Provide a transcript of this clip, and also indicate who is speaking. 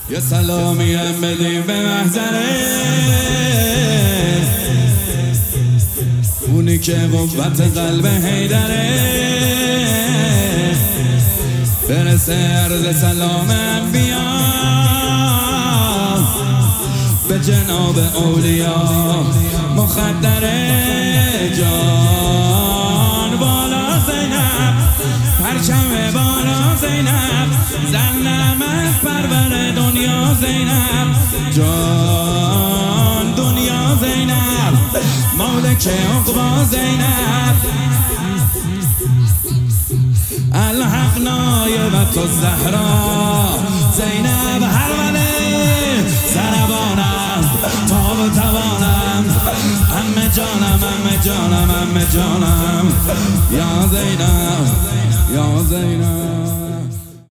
Speaker 1: یه سلامی هم بدیم به محضره، اونی که قوت قلب حیدره. برسه عرض سلام انبیا به جناب اولیا مخدره. جان بالا زینب، پرچم بالا زینب، زن نمک پرور دنیا زینب. جان دنیا زینب، مالک عقبا زینب. الحق نایبت الزهرا زینب، هر وله سربانم تاب توانم. امه جانم امه جانم امه جانم، یا زینب یا زینب.